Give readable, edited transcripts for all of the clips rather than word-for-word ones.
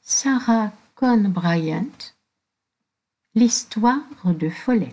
Sarah Cohn Bryant, l'histoire de Follette.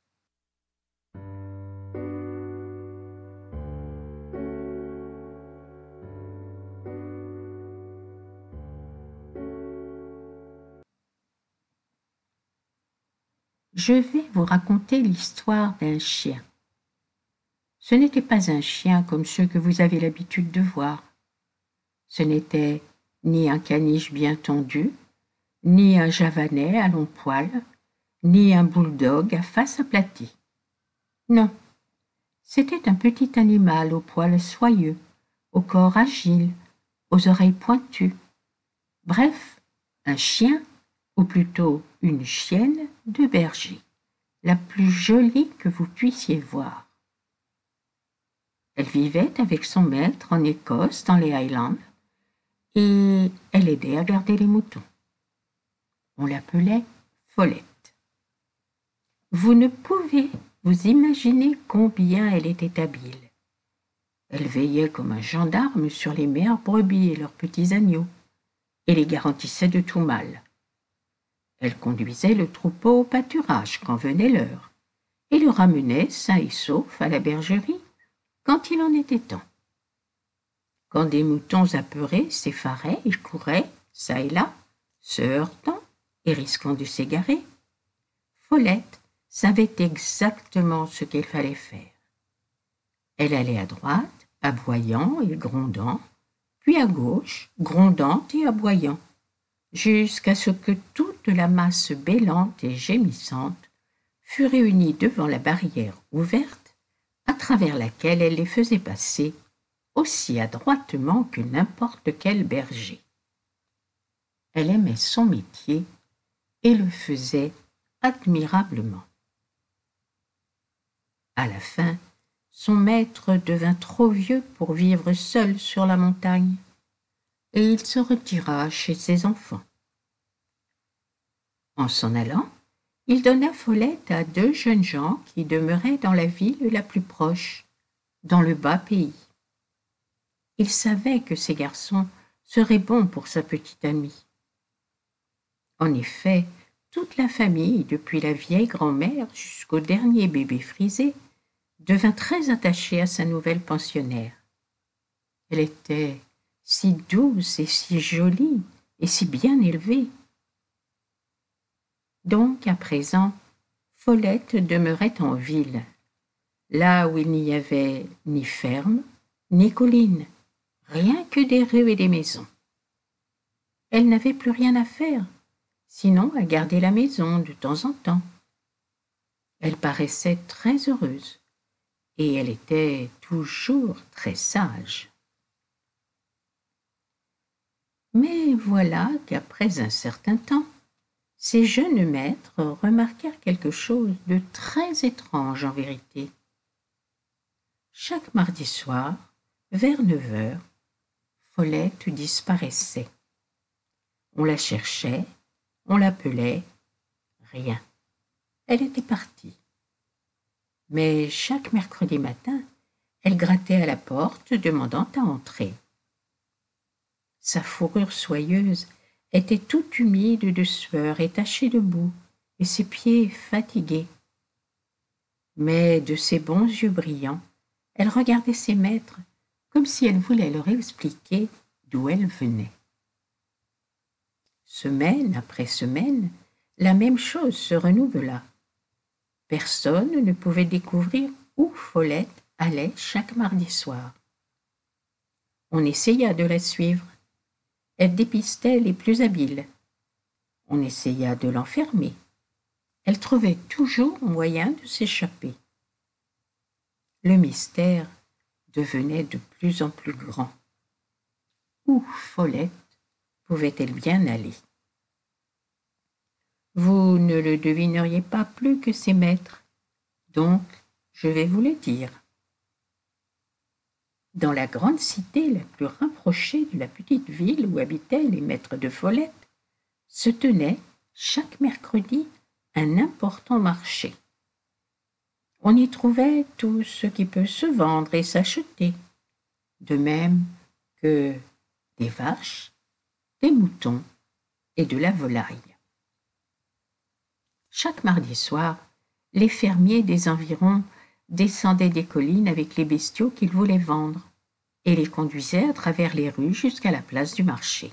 Je vais vous raconter l'histoire d'un chien. Ce n'était pas un chien comme ceux que vous avez l'habitude de voir. Ce n'était ni un caniche bien tondu, ni un javanais à longs poils, ni un bulldog à face aplatie. Non, c'était un petit animal aux poils soyeux, au corps agile, aux oreilles pointues. Bref, un chien, ou plutôt une chienne de berger, la plus jolie que vous puissiez voir. Elle vivait avec son maître en Écosse, dans les Highlands, et elle aidait à garder les moutons. On l'appelait Follette. Vous ne pouvez vous imaginer combien elle était habile. Elle veillait comme un gendarme sur les mères brebis et leurs petits agneaux, et les garantissait de tout mal. Elle conduisait le troupeau au pâturage quand venait l'heure, et le ramenait sain et sauf à la bergerie quand il en était temps. Quand des moutons apeurés s'effaraient, ils couraient, çà et là, se heurtant et risquant de s'égarer. Follette savait exactement ce qu'il fallait faire. Elle allait à droite, aboyant et grondant, puis à gauche, grondant et aboyant, jusqu'à ce que toute la masse bêlante et gémissante fût réunie devant la barrière ouverte, à travers laquelle elle les faisait passer aussi adroitement que n'importe quel berger. Elle aimait son métier et le faisait admirablement. À la fin, son maître devint trop vieux pour vivre seul sur la montagne, et il se retira chez ses enfants. En s'en allant, il donna Follette à 2 jeunes gens qui demeuraient dans la ville la plus proche, dans le bas pays. Il savait que ces garçons seraient bons pour sa petite amie. En effet, toute la famille, depuis la vieille grand-mère jusqu'au dernier bébé frisé, devint très attachée à sa nouvelle pensionnaire. Elle était si douce et si jolie et si bien élevée. Donc, à présent, Follette demeurait en ville, là où il n'y avait ni ferme, ni colline, rien que des rues et des maisons. Elle n'avait plus rien à faire, sinon à garder la maison de temps en temps. Elle paraissait très heureuse, et elle était toujours très sage. Mais voilà qu'après un certain temps, ces jeunes maîtres remarquèrent quelque chose de très étrange en vérité. Chaque mardi soir, vers 9 heures, Follette disparaissait. On la cherchait, on l'appelait, rien. Elle était partie. Mais chaque mercredi matin, elle grattait à la porte, demandant à entrer. Sa fourrure soyeuse était toute humide de sueur et tachée de boue, et ses pieds fatigués. Mais de ses bons yeux brillants, elle regardait ses maîtres comme si elle voulait leur expliquer d'où elle venait. Semaine après semaine, la même chose se renouvela. Personne ne pouvait découvrir où Follette allait chaque mardi soir. On essaya de la suivre. Elle dépistait les plus habiles. On essaya de l'enfermer. Elle trouvait toujours moyen de s'échapper. Le mystère devenait de plus en plus grand. Où Follette pouvait-elle bien aller? Vous ne le devineriez pas plus que ses maîtres, donc je vais vous le dire. Dans la grande cité la plus rapprochée de la petite ville où habitaient les maîtres de Follette, se tenait chaque mercredi un important marché. On y trouvait tout ce qui peut se vendre et s'acheter, de même que des vaches, des moutons, et de la volaille. Chaque mardi soir, les fermiers des environs descendaient des collines avec les bestiaux qu'ils voulaient vendre et les conduisaient à travers les rues jusqu'à la place du marché.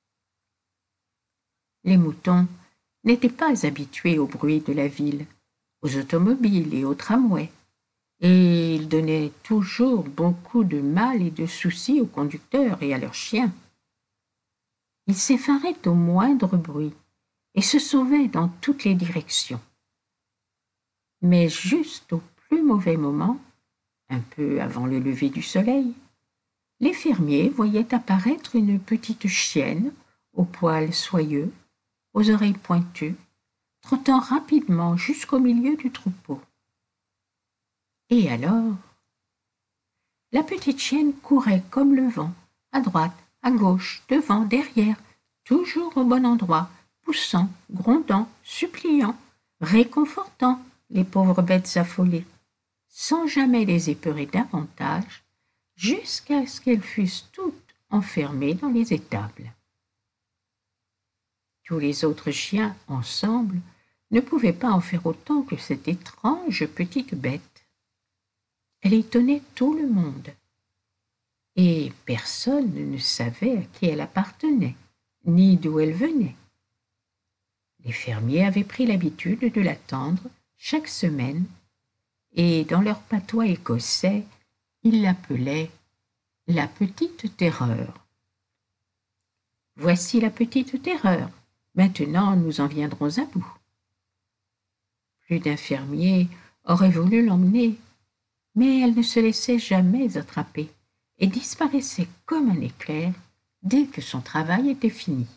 Les moutons n'étaient pas habitués au bruit de la ville, aux automobiles et aux tramways, et ils donnaient toujours beaucoup de mal et de soucis aux conducteurs et à leurs chiens. Ils s'effaraient au moindre bruit et se sauvaient dans toutes les directions. Mais juste au plus mauvais moment, un peu avant le lever du soleil, les fermiers voyaient apparaître une petite chienne aux poils soyeux, aux oreilles pointues, trottant rapidement jusqu'au milieu du troupeau. Et alors, la petite chienne courait comme le vent, à droite, à gauche, devant, derrière, toujours au bon endroit, poussant, grondant, suppliant, réconfortant les pauvres bêtes affolées, sans jamais les épeurer davantage, jusqu'à ce qu'elles fussent toutes enfermées dans les étables. Tous les autres chiens, ensemble, ne pouvaient pas en faire autant que cette étrange petite bête. Elle étonnait tout le monde, et personne ne savait à qui elle appartenait, ni d'où elle venait. Les fermiers avaient pris l'habitude de l'attendre chaque semaine, et dans leur patois écossais, ils l'appelaient la petite terreur. Voici la petite terreur. Maintenant, nous en viendrons à bout. Plus d'un fermier aurait voulu l'emmener, mais elle ne se laissait jamais attraper et disparaissait comme un éclair dès que son travail était fini.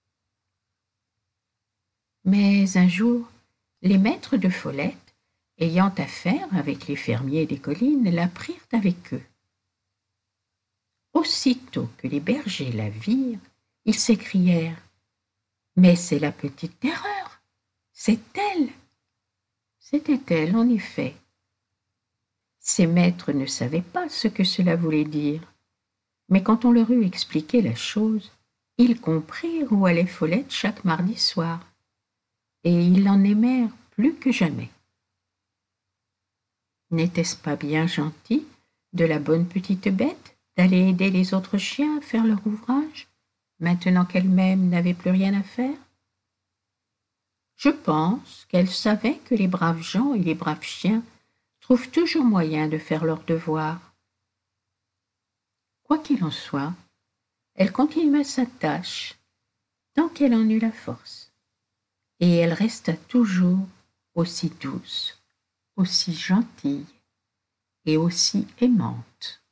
Mais un jour, les maîtres de Follette, ayant affaire avec les fermiers des collines, la prirent avec eux. Aussitôt que les bergers la virent, ils s'écrièrent « Mais c'est la petite terreur, c'est elle !» C'était elle, en effet. Ses maîtres ne savaient pas ce que cela voulait dire, mais quand on leur eut expliqué la chose, ils comprirent où allait Follette chaque mardi soir, et ils l'en aimèrent plus que jamais. N'était-ce pas bien gentil de la bonne petite bête d'aller aider les autres chiens à faire leur ouvrage, maintenant qu'elle-même n'avait plus rien à faire? Je pense qu'elle savait que les braves gens et les braves chiens trouvent toujours moyen de faire leur devoir. Quoi qu'il en soit, elle continua sa tâche tant qu'elle en eut la force, et elle resta toujours aussi douce, aussi gentille et aussi aimante.